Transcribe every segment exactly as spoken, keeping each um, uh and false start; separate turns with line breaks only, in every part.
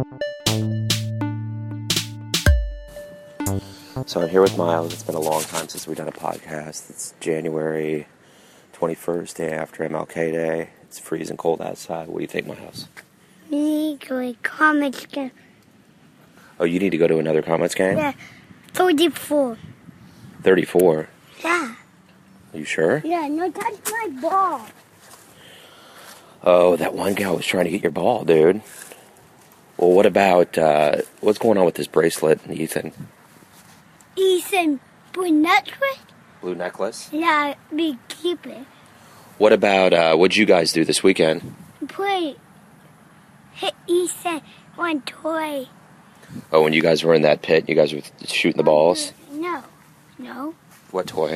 So I'm here with Miles. It's been a long time since we've done a podcast. It's January twenty-first, day after M L K Day. It's freezing cold outside. What do you think, Miles?
We need to go to a Comets game.
Oh, you need to go to another Comets game?
Yeah, thirty-four.
thirty-four?
Yeah.
Are you sure?
Yeah, no, touch my ball.
Oh, that one gal was trying to get your ball, dude. Well, what about, uh, what's going on with this bracelet, Ethan?
Ethan, blue necklace?
Blue necklace?
Yeah, we keep it.
What about, uh, what'd you guys do this weekend?
Play. Hit Ethan one toy.
Oh, when you guys were in that pit, you guys were shooting the balls?
No. No.
What toy?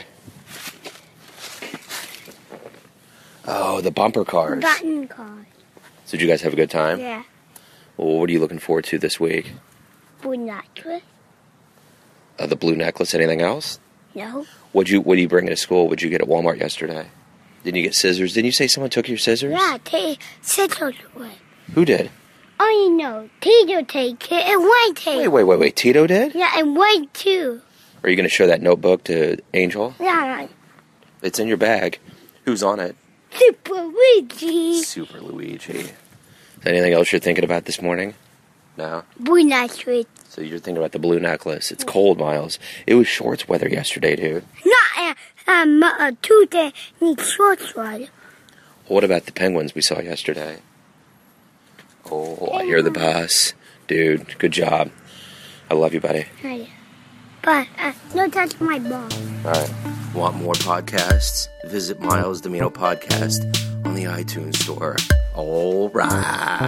Oh, the bumper cars.
Button card.
So did you guys have a good time?
Yeah.
Well, what are you looking forward to this week?
Blue necklace?
Uh, the blue necklace. Anything else?
No.
What'd you What do you bring to school? What'd you get at Walmart yesterday? Didn't you get scissors? Didn't you say someone took your scissors?
Yeah, take scissors away.
Who did?
Oh, you know, Tito take it and white take.
Wait, wait, wait, wait. Tito did?
Yeah, and white too.
Are you going to show that notebook to Angel?
Yeah.
It's in your bag. Who's on it?
Super Luigi.
Super Luigi. Anything else you're thinking about this morning? No?
Blue necklace.
So you're thinking about the blue necklace. It's cold, Miles. It was shorts weather yesterday, dude.
Not uh, um, uh, Tuesday. Need shorts right.
What about the penguins we saw yesterday? Oh, I hear the bus. Dude, good job. I love you, buddy.
Right. But uh, no touch my ball.
All right. Want more podcasts? Visit Miles Domino Podcast on the iTunes Store. All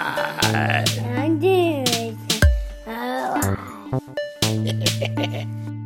right.
And do it. Oh.